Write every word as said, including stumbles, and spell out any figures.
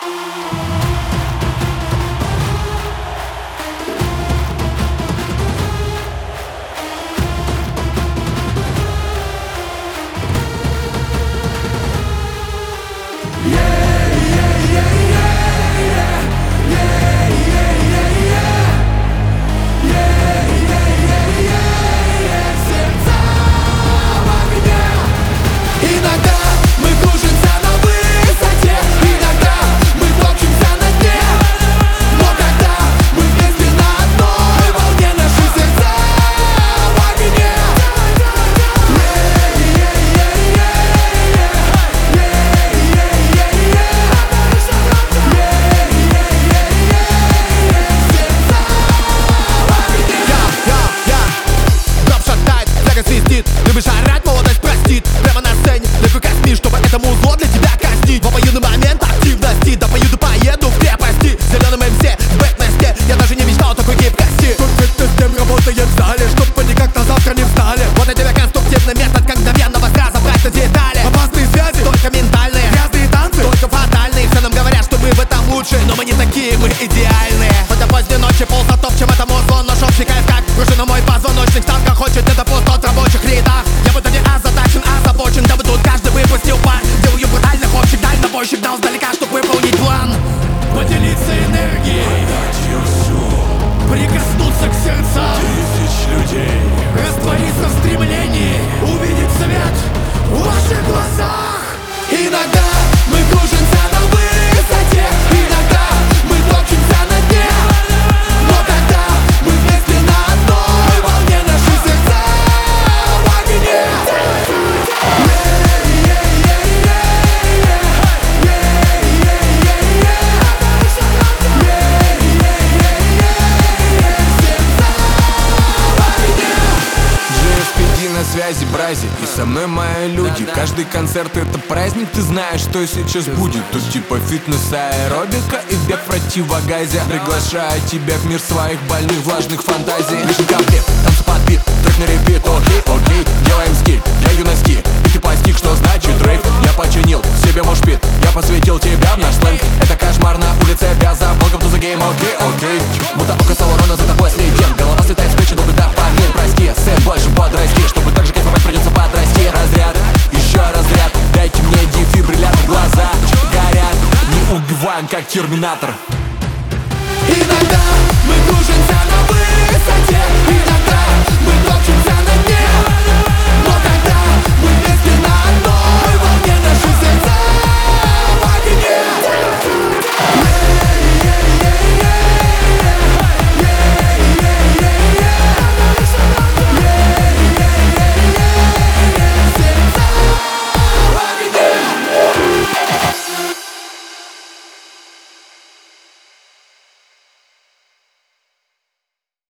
Любишь орать, молодость простит. Прямо на сцене, легко косми, чтобы это музло для тебя казнить. В обоюдный момент активности, допою да поеду в крепости. Зеленым эм си, в бэтместе, я даже не мечтал о такой гибкости. Тут фитнес-тем работает в зале, чтоб они как-то завтра не встали. Вот я тебе конструктивный метод, как мгновенного разобрать на детали. Опасные связи, только ментальные. Грязные танцы, только фатальные. Все нам говорят, что мы в этом лучше, но мы не такие, мы идеальные. Вот до поздней ночи ползатопчем это музло, но шовчий кайф как пружина мой позвоночник. Ставка хочет это пустот в рабочих рядах. Я буду не озадачен, озабочен, дабы тут каждый выпустил пар. Делаю брутальных общих дальнобойщик, дал сдалека, чтоб выполнить план. Поделиться энергией, прикоснуться к сердцам тысяч людей, раствориться в стремлении, увидеть свет в ваших глазах. Иногда мы кружимся на высоте, иногда мы топчемся на дне, но тогда мы вместе на одной волне, наши сердца в огне. на связи, брази, и со мной мои люди. Каждый концерт это праздник, ты знаешь, что сейчас будет. Тут типа фитнес, аэробика и бег в противогазе. Приглашаю тебя в мир своих больных, влажных фантазий. Лишний комплект, танцы под бит, трек на репит. Окей, окей, делаем стиль для юности. И ты постиг, что значит рейв. Я починил себе мошпит, я посвятил тебя в наш сленг. Это кошмар на улице Вяза, welcome to the game, окей, окей. Будто око Саурона за тобой следим. Голова слетает с плечи, долго да, поверь, прости. Сын, больше подрасти, чтобы так же кайфовать придется подрасти. Разряд, еще разряд, дайте мне дефибриллятор. Глаза горят, не убиваем, как терминатор. Иногда мы кружимся на высоте, иногда мы топчемся на дне,